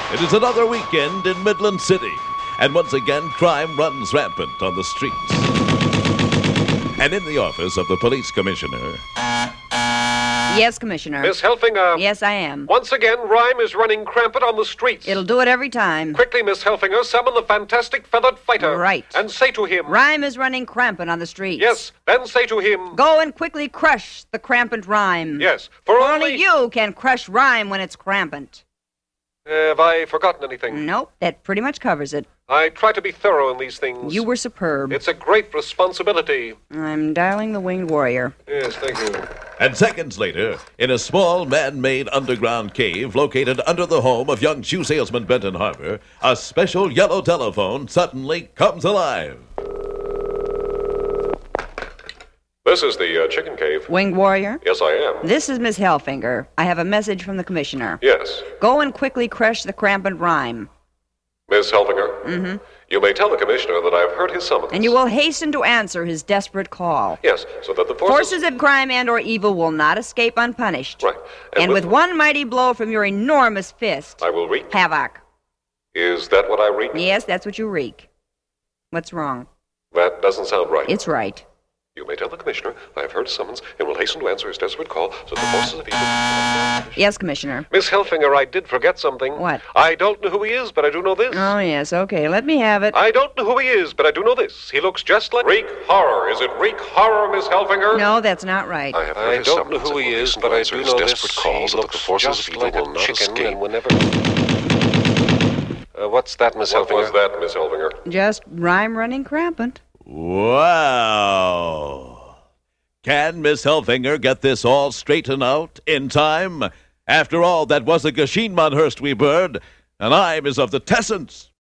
It is another weekend in Midland City, and once again, crime runs rampant on the streets. And in the office of the police commissioner... Yes, Commissioner. Miss Helfinger. Yes, I am. Once again, rhyme is running crampant on the streets. It'll do it every time. Quickly, Miss Helfinger, summon the fantastic feathered fighter. Right. And say to him... Rhyme is running crampant on the streets. Yes, then say to him... Go and quickly crush the crampant rhyme. Yes, for Only you can crush rhyme when it's crampant. Have I forgotten anything? Nope, that pretty much covers it. I try to be thorough in these things. You were superb. It's a great responsibility. I'm dialing the Winged Warrior. Yes, thank you. And seconds later, in a small man-made underground cave located under the home of young shoe salesman Benton Harbor, a special yellow telephone suddenly comes alive. This is the chicken cave. Winged Warrior? Yes, I am. This is Miss Hellfinger. I have a message from the Commissioner. Yes. Go and quickly crush the crampant rhyme. Miss Helfinger? You may tell the commissioner that I have heard his summons. And you will hasten to answer his desperate call. Yes, so that the Forces of crime and or evil will not escape unpunished. Right. And with one mighty blow from your enormous fist... I will wreak... havoc. Is that what I wreak? Yes, that's what you wreak. What's wrong? That doesn't sound right. It's right. You may tell the commissioner I have heard his summons and will hasten to answer his desperate call so the forces of evil... Yes, Commissioner. Miss Helfinger, I did forget something. What? I don't know who he is, but I do know this. Oh, yes, okay. Let me have it. I don't know who he is, but I do know this. He looks just like... Reek Horror. Is it Reek Horror, Miss Helfinger? No, that's not right. I don't know who he is, but I do know this. Calls he looks the forces of evil will not escape. And whenever... what's that, Miss Helfinger? What was that, Miss Helfinger? Just rhyme running crampant. Wow. Can Miss Helfinger get this all straightened out in time? After all, that was a Geschinemanhurst we burned, and I'm is of the Tessence.